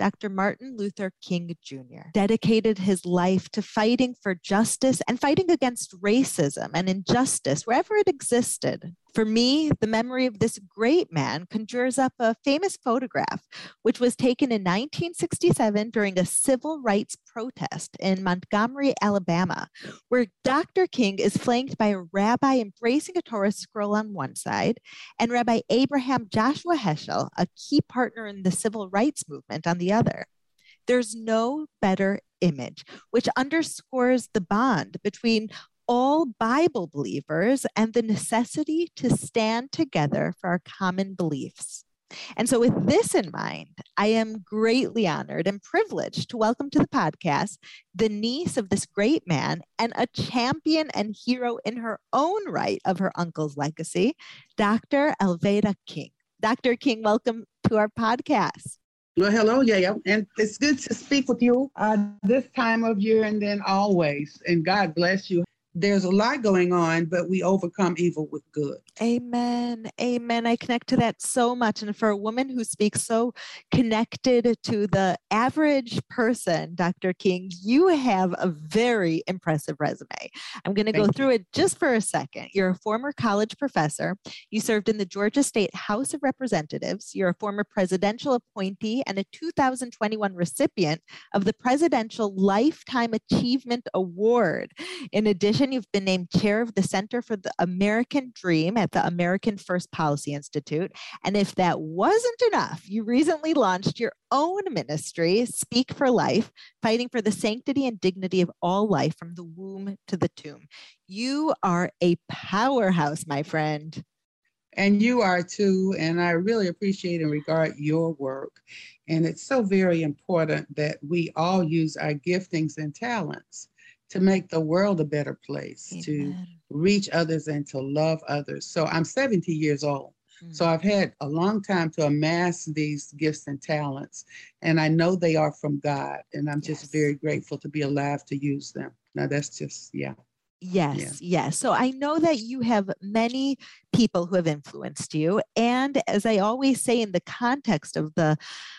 Dr. Martin Luther King Jr. dedicated his life to fighting for justice and fighting against racism and injustice wherever it existed. For me, the memory of this great man conjures up a famous photograph, which was taken in 1967 during a civil rights protest in Montgomery, Alabama, where Dr. King is flanked by a rabbi embracing a Torah scroll on one side and Rabbi Abraham Joshua Heschel, a key partner in the civil rights movement, on the other. There's no better image, which underscores the bond between all Bible believers and the necessity to stand together for our common beliefs. And so, with this in mind, I am greatly honored and privileged to welcome to the podcast the niece of this great man and a champion and hero in her own right of her uncle's legacy, Dr. Alveda King. Dr. King, welcome to our podcast. Well, hello, Yaya, and it's good to speak with you this time of year and then always. And God bless you. There's a lot going on, but we overcome evil with good. Amen. Amen. I connect to that so much. And for a woman who speaks so connected to the average person, Dr. King, you have a very impressive resume. I'm going to go through it just for a second. You're a former college professor. You served in the Georgia State House of Representatives. You're a former presidential appointee and a 2021 recipient of the Presidential Lifetime Achievement Award. In addition, you've been named chair of the Center for the American Dream at the American First Policy Institute. And if that wasn't enough, you recently launched your own ministry, Speak for Life, fighting for the sanctity and dignity of all life from the womb to the tomb. You are a powerhouse, my friend. And you are too. And I really appreciate and regard your work. And it's so very important that we all use our giftings and talents to make the world a better place, Amen. To reach others and to love others. So I'm 70 years old. So I've had a long time to amass these gifts and talents, and I know they are from God, and I'm just very grateful to be alive to use them. Now that's just, Yes. So I know that you have many people who have influenced you. And as I always say, in the context of the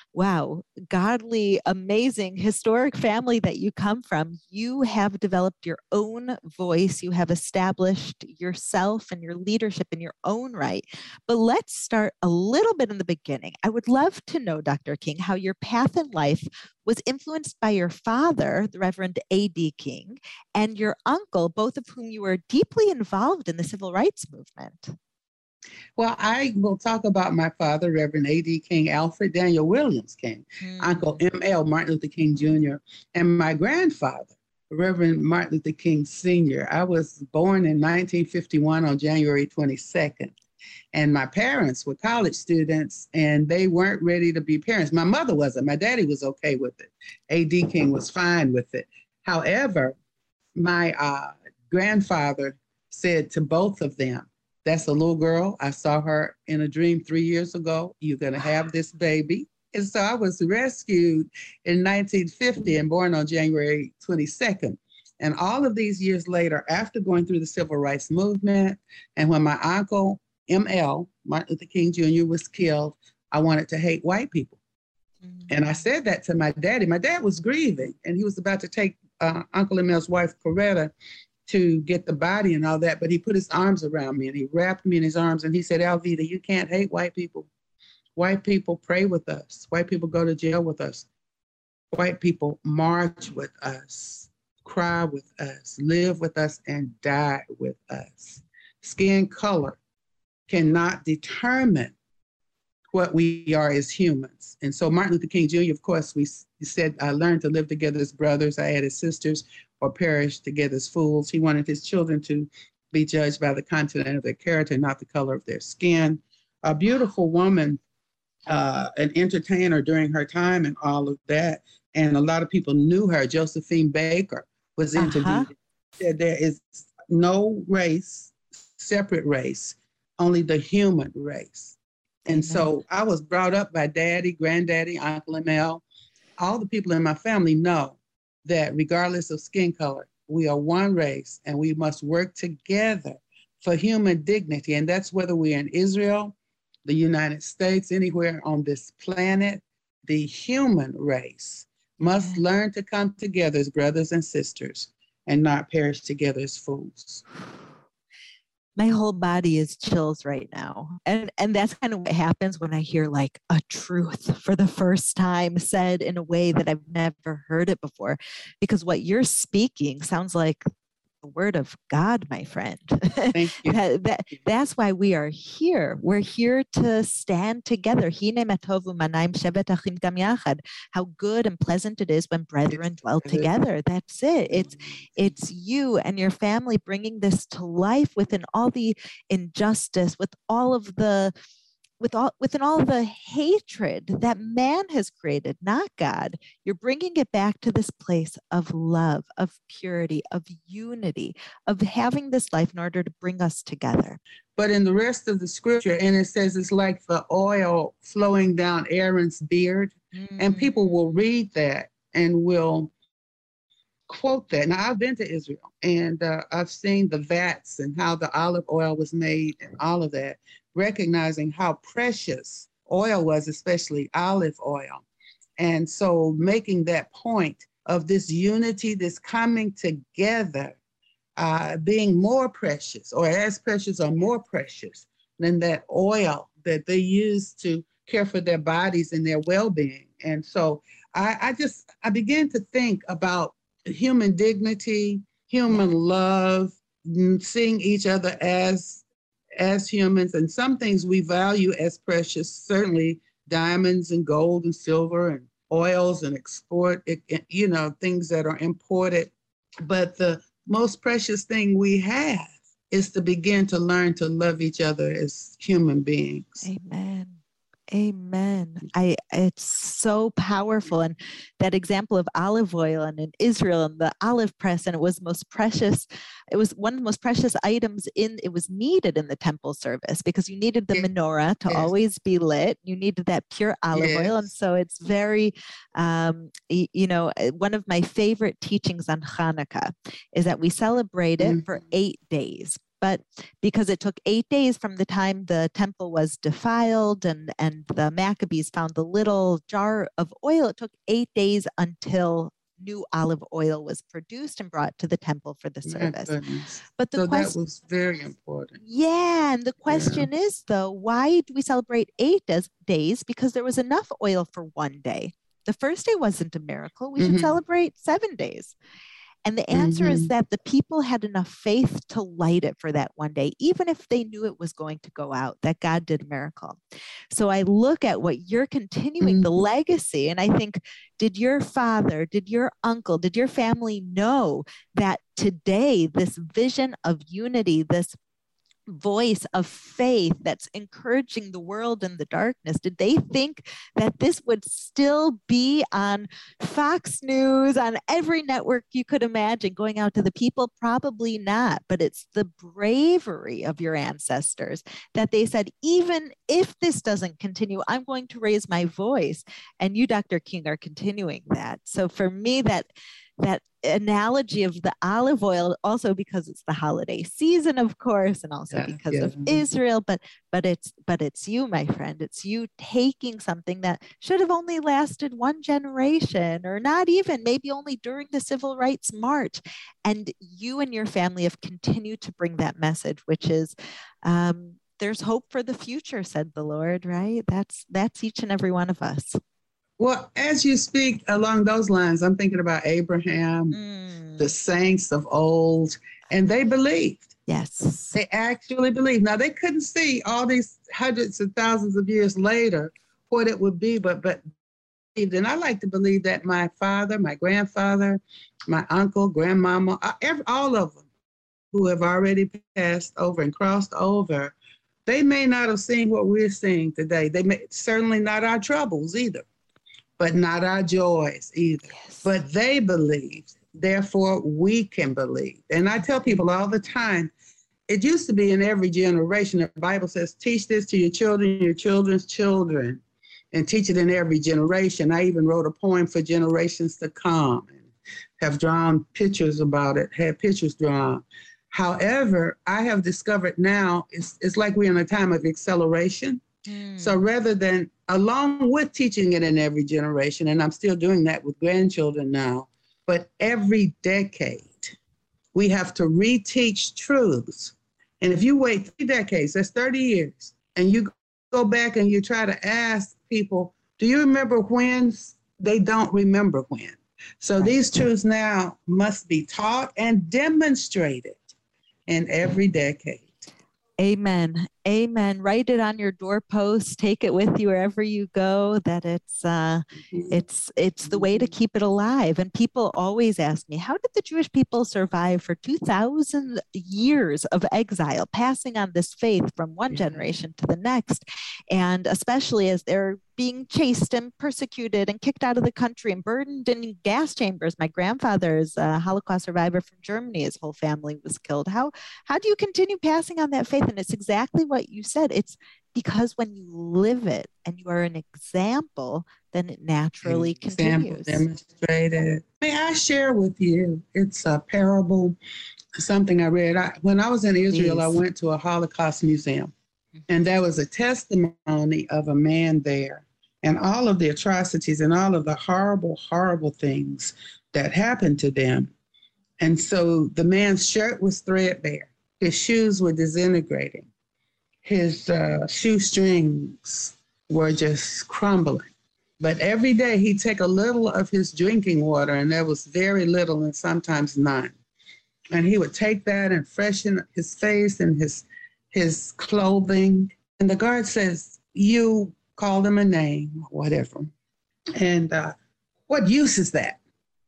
godly, amazing, historic family that you come from, you have developed your own voice. You have established yourself and your leadership in your own right. But let's start a little bit in the beginning. I would love to know, Dr. King, how your path in life was influenced by your father, the Reverend A.D. King, and your uncle, both of whom you were deeply involved in the civil rights movement. Well, I will talk about my father, Reverend A.D. King, Alfred Daniel Williams King, Uncle M.L. Martin Luther King Jr., and my grandfather, Reverend Martin Luther King Sr. I was born in 1951 on January 22nd. And my parents were college students, and they weren't ready to be parents. My mother wasn't. My daddy was okay with it. A.D. King was fine with it. However, my grandfather said to both of them, "That's a little girl. I saw her in a dream 3 years ago. You're going to have this baby." And so I was rescued in 1950 and born on January 22nd. And all of these years later, after going through the civil rights movement, and when my uncle, M.L., Martin Luther King Jr., was killed, I wanted to hate white people. And I said that to my daddy. My dad was grieving, and he was about to take Uncle M.L.'s wife, Coretta, to get the body and all that, but he put his arms around me and he wrapped me in his arms and he said, "Alveda, you can't hate white people. White people pray with us. White people go to jail with us. White people march with us, cry with us, live with us, and die with us. Skin color cannot determine what we are as humans." And so Martin Luther King Jr., of course, he said, "I learned to live together as brothers. I had his sisters or perish together as fools." He wanted his children to be judged by the content of their character, not the color of their skin. A beautiful woman, an entertainer during her time and all of that. And a lot of people knew her. Josephine Baker was interviewed. Said there is no race, separate race, only the human race. And so I was brought up by daddy, granddaddy, Uncle M.L. All the people in my family know that regardless of skin color, we are one race and we must work together for human dignity. And that's whether we're in Israel, the United States, anywhere on this planet. the human race must learn to come together as brothers and sisters and not perish together as fools. My whole body is chills right now. And that's kind of what happens when I hear like a truth for the first time said in a way that I've never heard it before. Because what you're speaking sounds like the word of God, my friend. Thank you. That's why we are here. We're here to stand together. How good and pleasant it is when brethren dwell together. That's it. It's you and your family bringing this to life within all the injustice, with all of the within all the hatred that man has created, not God. You're bringing it back to this place of love, of purity, of unity, of having this life in order to bring us together. But in the rest of the scripture, and it says it's like the oil flowing down Aaron's beard, and people will read that and will quote that. Now, I've been to Israel, and I've seen the vats and how the olive oil was made and all of that, recognizing how precious oil was, especially olive oil. And so making that point of this unity, this coming together, being more precious or as precious or more precious than that oil that they use to care for their bodies and their well-being. And so I began to think about human dignity, human love, seeing each other as humans, and some things we value as precious, certainly diamonds and gold and silver and oils and things that are imported. But the most precious thing we have is to begin to learn to love each other as human beings. Amen. Amen. It's so powerful. And that example of olive oil and in Israel and the olive press, and it was most precious. It was one of the most precious items it was needed in the temple service because you needed the menorah to always be lit. You needed that pure olive oil. And so it's very, one of my favorite teachings on Hanukkah is that we celebrate it for 8 days. But because it took 8 days from the time the temple was defiled and the Maccabees found the little jar of oil, it took 8 days until new olive oil was produced and brought to the temple for the service. But that was very important. Yeah, and the question is, though, why do we celebrate 8 days? Because there was enough oil for 1 day. The first day wasn't a miracle. We should celebrate 7 days. And the answer is that the people had enough faith to light it for that 1 day, even if they knew it was going to go out, that God did a miracle. So I look at what you're continuing, the legacy, and I think, did your father, did your uncle, did your family know that today this vision of unity, this voice of faith that's encouraging the world in the darkness, did they think that this would still be on Fox News, on every network you could imagine, going out to the people? Probably not. But it's the bravery of your ancestors that they said, even if this doesn't continue, I'm going to raise my voice. And you, Dr. King, are continuing that. So for me, that analogy of the olive oil, also because it's the holiday season, of course, and also because of Israel, but it's you, my friend. It's you taking something that should have only lasted 1 generation, or not even, maybe only during the Civil Rights March, and you and your family have continued to bring that message, which is there's hope for the future, said the Lord. Right? That's each and every one of us. Well, as you speak along those lines, I'm thinking about Abraham, the saints of old, and they believed. Yes. They actually believed. Now, they couldn't see all these hundreds of thousands of years later what it would be, but and I like to believe that my father, my grandfather, my uncle, grandmama, all of them who have already passed over and crossed over, they may not have seen what we're seeing today. They may certainly not our troubles either, but not our joys either. Yes. But they believed, therefore we can believe. And I tell people all the time, it used to be in every generation. The Bible says, teach this to your children, your children's children, and teach it in every generation. I even wrote a poem for generations to come and have drawn pictures about it, had pictures drawn. However, I have discovered now it's like we're in a time of acceleration. So rather than, along with teaching it in every generation, and I'm still doing that with grandchildren now, but every decade, we have to reteach truths. And if you wait 3 decades, that's 30 years, and you go back and you try to ask people, do you remember when? They don't remember when. So these truths now must be taught and demonstrated in every decade. Amen. Amen. Write it on your doorpost. Take it with you wherever you go. That it's the way to keep it alive. And people always ask me, how did the Jewish people survive for 2,000 years of exile, passing on this faith from one generation to the next, and especially as they're being chased and persecuted and kicked out of the country and burdened in gas chambers. My grandfather is a Holocaust survivor from Germany. His whole family was killed. How do you continue passing on that faith? And it's exactly what you said. It's because when you live it and you are an example, then it naturally continues. Demonstrated. May I share with you? It's a parable, something I read. When I was in Israel, I went to a Holocaust museum. And there was a testimony of a man there and all of the atrocities and all of the horrible, horrible things that happened to them. And so the man's shirt was threadbare. His shoes were disintegrating. His shoestrings were just crumbling. But every day he'd take a little of his drinking water, and there was very little and sometimes none. And he would take that and freshen his face and his clothing. And the guard says, you called him a name, whatever. And what use is that?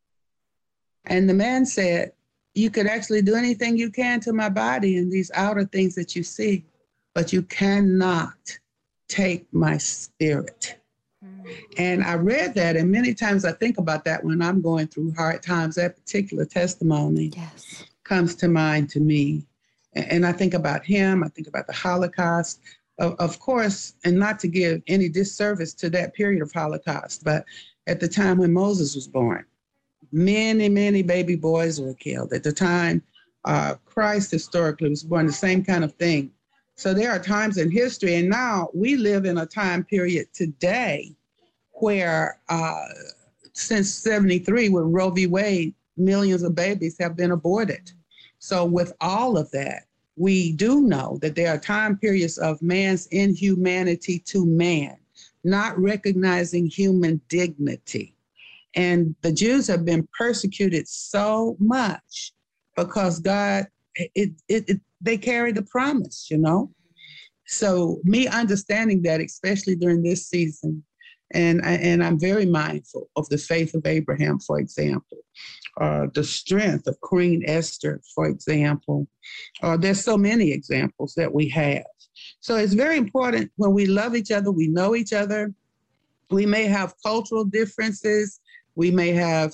And the man said, you could actually do anything you can to my body and these outer things that you see, but you cannot take my spirit. And I read that, and many times I think about that when I'm going through hard times. That particular testimony comes to mind to me. And I think about him, I think about the Holocaust, of course, and not to give any disservice to that period of Holocaust, but at the time when Moses was born, many, many baby boys were killed. At the time Christ historically was born, the same kind of thing. So there are times in history, and now we live in a time period today where since 73, with Roe v. Wade, millions of babies have been aborted. So with all of that, we do know that there are time periods of man's inhumanity to man, not recognizing human dignity. And the Jews have been persecuted so much because God, they carry the promise, you know? So me understanding that, especially during this season, and I'm very mindful of the faith of Abraham, for example, the strength of Queen Esther, for example. There's so many examples that we have. So it's very important when we love each other, we know each other. We may have cultural differences. We may have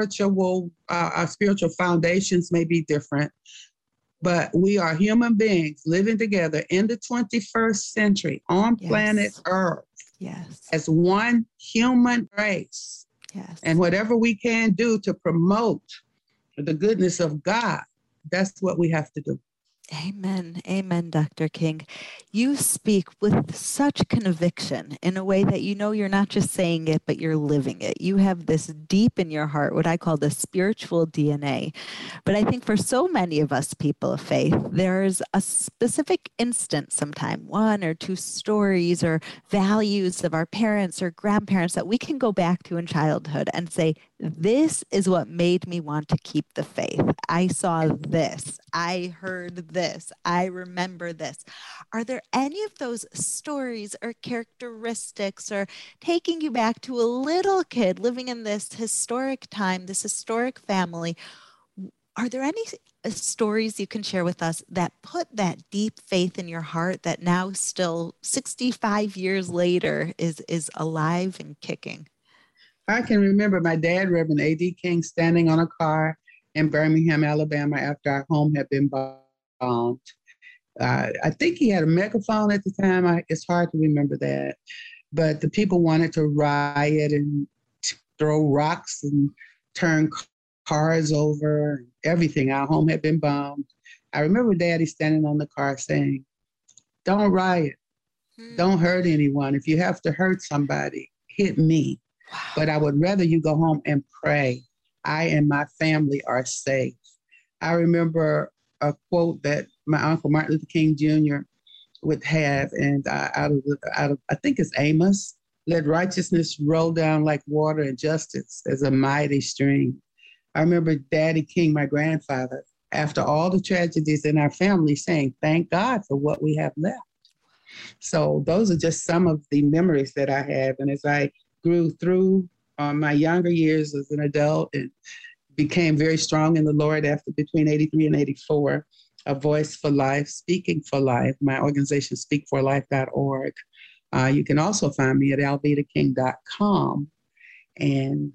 our spiritual foundations may be different, but we are human beings living together in the 21st century on planet Earth. As one human race. And whatever we can do to promote the goodness of God, that's what we have to do. Amen. Amen, Dr. King. You speak with such conviction in a way that you know you're not just saying it, but you're living it. You have this deep in your heart, what I call the spiritual DNA. But I think for so many of us people of faith, there's a specific instance sometime, one or two stories or values of our parents or grandparents that we can go back to in childhood and say, this is what made me want to keep the faith. I saw this. I heard this. I remember this. Are there any of those stories or characteristics or taking you back to a little kid living in this historic time, this historic family? Are there any stories you can share with us that put that deep faith in your heart that now still 65 years later is alive and kicking? I can remember my dad, Reverend A.D. King, standing on a car in Birmingham, Alabama, after our home had been bombed. I think he had a megaphone at the time. It's hard to remember that. But the people wanted to riot and throw rocks and turn cars over, everything. Our home had been bombed. I remember Daddy standing on the car saying, don't riot, Don't hurt anyone. If you have to hurt somebody, hit me. Wow. But I would rather you go home and pray. I and my family are safe. I remember a quote that my uncle Martin Luther King Jr. would have, and out of I think it's Amos. Let righteousness roll down like water and justice as a mighty stream. I remember Daddy King, my grandfather, after all the tragedies in our family, saying, "Thank God for what we have left." So those are just some of the memories that I have. And as I grew through my younger years as an adult and became very strong in the Lord after between 83 and 84, a voice for life, speaking for life, my organization, speakforlife.org. You can also find me at alvidaking.com. And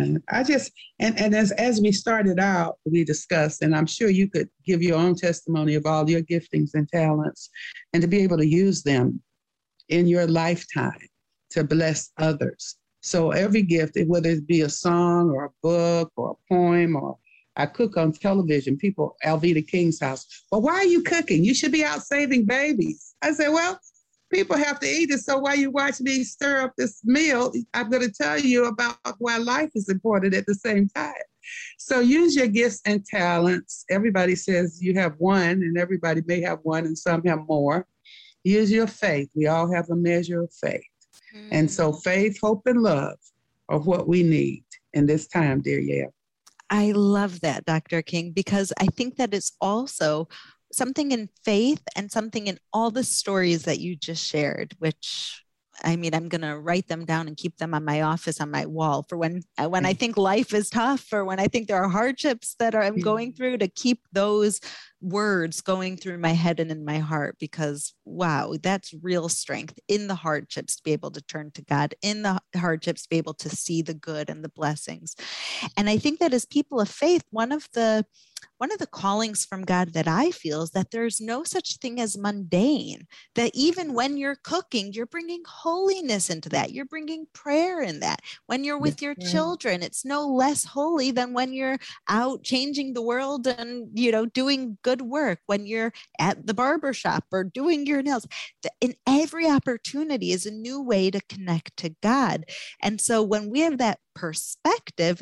as we started out, we discussed, and I'm sure you could give your own testimony of all your giftings and talents and to be able to use them in your lifetime to bless others. So every gift, whether it be a song or a book or a poem, or I cook on television, people, Alveda King's house, well, why are you cooking? You should be out saving babies. I said, well, people have to eat it. So while you watch me stir up this meal, I'm going to tell you about why life is important at the same time. So use your gifts and talents. Everybody says you have one, and everybody may have one, and some have more. Use your faith. We all have a measure of faith. And so faith, hope, and love are what we need in this time, dear Yale. I love that, Dr. King, because I think that it's also something in faith and something in all the stories that you just shared, which, I mean, I'm going to write them down and keep them on my office, on my wall for when I think life is tough, or when I think there are hardships that I'm going through, to keep those words going through my head and in my heart, because wow, that's real strength in the hardships, to be able to turn to God in the hardships, to be able to see the good and the blessings. And I think that as people of faith, one of the callings from God that I feel is that there's no such thing as mundane, that even when you're cooking, you're bringing holiness into that. You're bringing prayer in that. When you're with your children, it's no less holy than when you're out changing the world and, doing good work. When you're at the barber shop or doing your nails, in every opportunity is a new way to connect to God. And so when we have that perspective,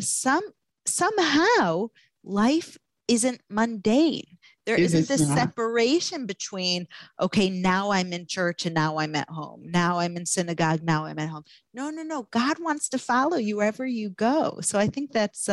somehow life isn't mundane. There isn't this separation between, okay, now I'm in church and now I'm at home. Now I'm in synagogue, now I'm at home. No. God wants to follow you wherever you go. So I think that's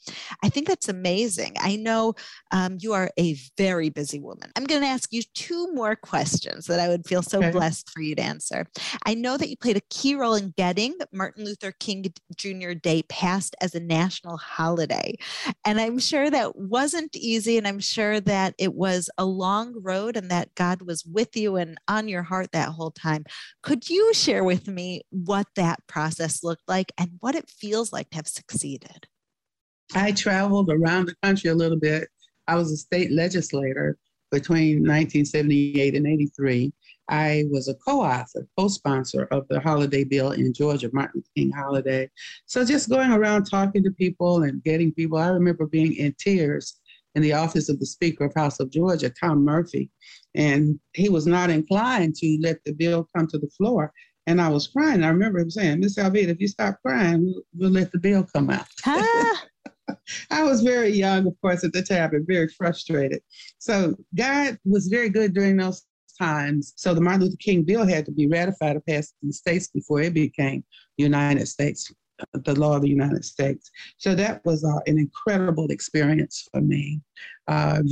amazing. I know you are a very busy woman. I'm going to ask you two more questions that I would feel so blessed for you to answer. I know that you played a key role in getting Martin Luther King Jr. Day passed as a national holiday. And I'm sure that wasn't easy. And I'm sure that it was a long road and that God was with you and on your heart that whole time. Could you share with me what that process looked like and what it feels like to have succeeded? I traveled around the country a little bit. I was a state legislator between 1978 and 83. I was a co-author, co-sponsor of the holiday bill in Georgia, Martin Luther King holiday. So just going around talking to people and getting people. I remember being in tears in the office of the Speaker of House of Georgia, Tom Murphy, and he was not inclined to let the bill come to the floor. And I was crying. I remember him saying, Miss Alveda, if you stop crying, we'll let the bill come out. I was very young, of course, at the time, and very frustrated. So God was very good during those times. So the Martin Luther King bill had to be ratified or passed in the states before it became United States, the law of the United States. So that was an incredible experience for me. I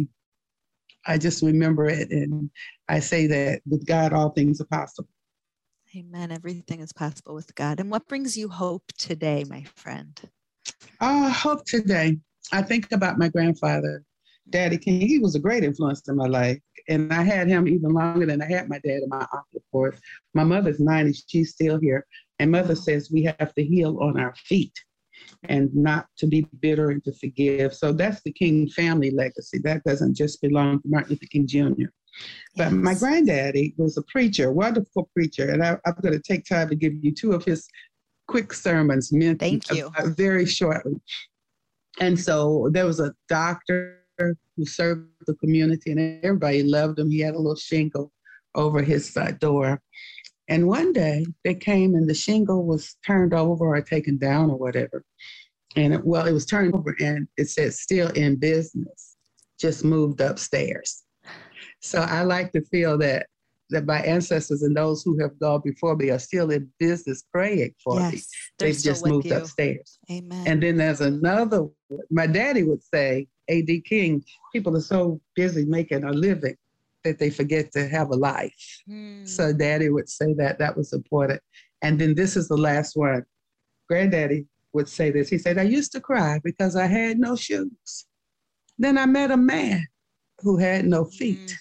just remember it. And I say that with God, all things are possible. Amen. Everything is possible with God. And what brings you hope today, my friend? Hope today. I think about my grandfather, Daddy King. He was a great influence in my life. And I had him even longer than I had my dad and my uncle, of course. My mother's 90, she's still here. And mother says we have to heal on our feet and not to be bitter and to forgive. So that's the King family legacy. That doesn't just belong to Martin Luther King Jr. But my granddaddy was a preacher, wonderful preacher. And I'm going to take time to give you two of his quick sermons. Thank you. Very shortly. And so there was a doctor who served the community and everybody loved him. He had a little shingle over his side door. And one day they came and the shingle was turned over or taken down or whatever. And it was turned over and it said still in business, just moved upstairs. So I like to feel that my ancestors and those who have gone before me are still in business praying for me. They've just moved upstairs. Amen. And then there's another, my daddy would say, A.D. King, people are so busy making a living that they forget to have a life. So daddy would say that was important. And then this is the last one. Granddaddy would say this. He said, I used to cry because I had no shoes. Then I met a man who had no feet.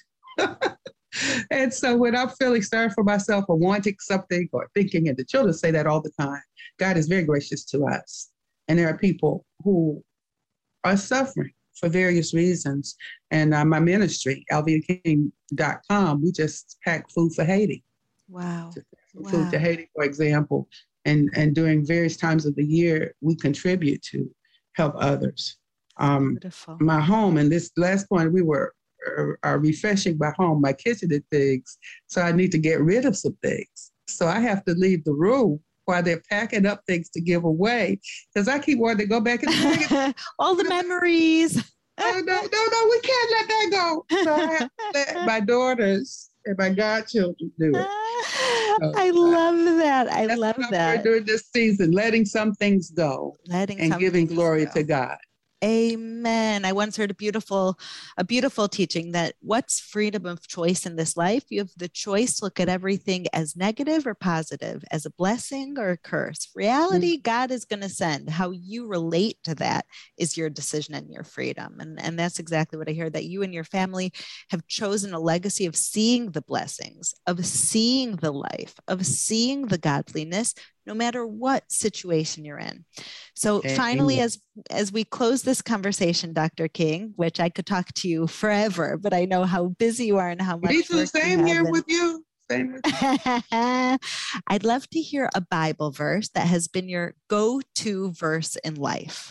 And so when I'm feeling sorry for myself or wanting something or thinking, and the children say that all the time, God is very gracious to us. And there are people who are suffering for various reasons. And my ministry, alveaking.com, we just pack food for Haiti. Wow. Food to Haiti, for example. And during various times of the year, we contribute to help others. Beautiful. My home, and this last point, we were refreshing my home, my kitchen and things. So I need to get rid of some things. So I have to leave the room while they're packing up things to give away because I keep wanting to go back and all the memories. No, we can't let that go. So I have to let my daughters and my godchildren do it. So, I love that. I love that. During this season, letting some things go and giving glory to God. Amen. I once heard a beautiful teaching that what's freedom of choice in this life? You have the choice to look at everything as negative or positive, as a blessing or a curse. Reality, God is going to send. How you relate to that is your decision and your freedom. And that's exactly what I hear, that you and your family have chosen a legacy of seeing the blessings, of seeing the life, of seeing the godliness, no matter what situation you're in. So finally, as we close this conversation, Dr. King, which I could talk to you forever, but I know how busy you are and how much. Me too, same here with you. Same with you. I'd love to hear a Bible verse that has been your go-to verse in life.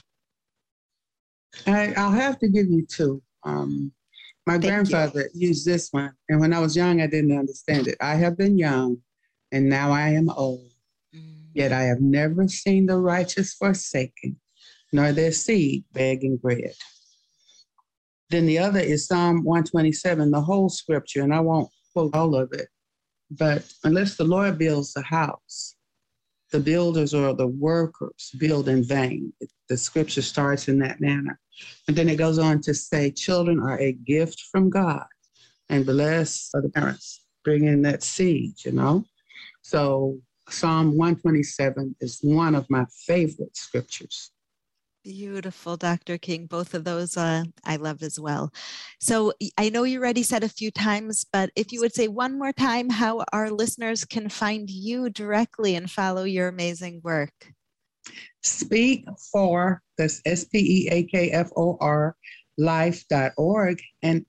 I'll have to give you two. My grandfather used this one, and when I was young, I didn't understand it. I have been young, and now I am old. Yet I have never seen the righteous forsaken, nor their seed begging bread. Then the other is Psalm 127, the whole scripture, and I won't quote all of it. But unless the Lord builds a house, the builders or the workers build in vain. The scripture starts in that manner. And then it goes on to say, children are a gift from God, and blessed are the parents bringing that seed, So Psalm 127 is one of my favorite scriptures. Beautiful, Dr. King. Both of those I love as well. So I know you already said a few times, but if you would say one more time how our listeners can find you directly and follow your amazing work. Speakfor, that's SPEAKFOR, life.org, and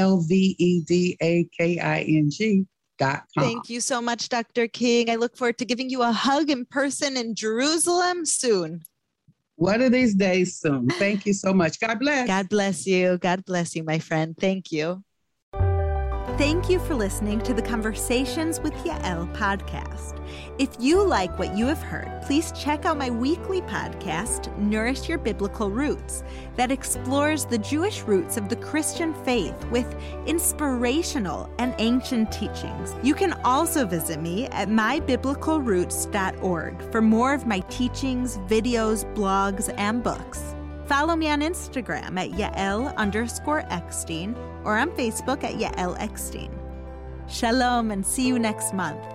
ALVEDAKING.com. Thank you so much, Dr. King. I look forward to giving you a hug in person in Jerusalem soon. One of these days soon. Thank you so much. God bless. God bless you. God bless you, my friend. Thank you. Thank you for listening to the Conversations with Yael podcast. If you like what you have heard, please check out my weekly podcast, Nourish Your Biblical Roots, that explores the Jewish roots of the Christian faith with inspirational and ancient teachings. You can also visit me at mybiblicalroots.org for more of my teachings, videos, blogs, and books. Follow me on Instagram at Yael_Eckstein or on Facebook at Yael Eckstein. Shalom and see you next month.